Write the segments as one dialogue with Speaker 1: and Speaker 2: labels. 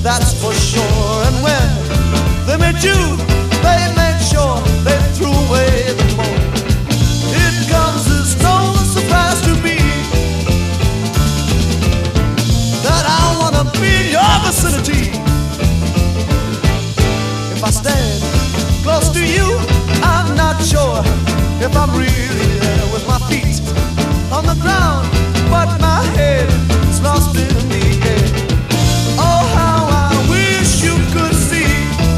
Speaker 1: that's for sure. And when they met you, they made sure they threw away the mold. It comes as no surprise to me that I wanna be in your vicinity. If I stand close to you, I'm not sure if I'm really there with my feet on the ground, but my head is lost in the air. Oh, how I wish you could see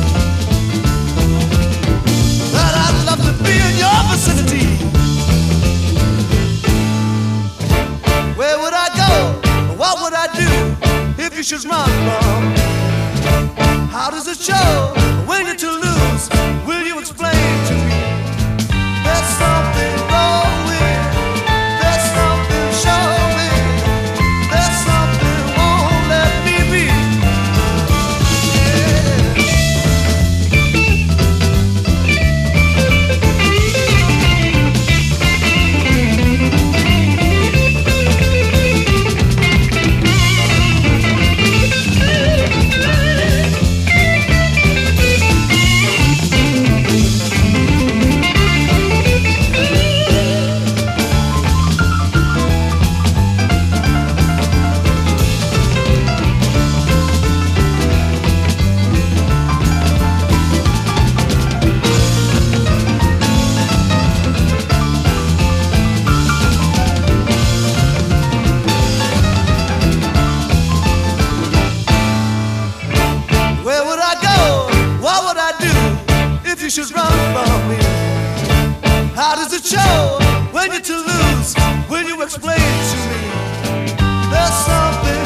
Speaker 1: that I'd love to be in your vicinity. Where would I go? What would I do if you should run from? How does it show when you're to lose? Will you explain to me? There's something wrong with, there's something showing, there's something won't let me be. You should run from me. How does it show when you're to lose? Will you explain to me? There's something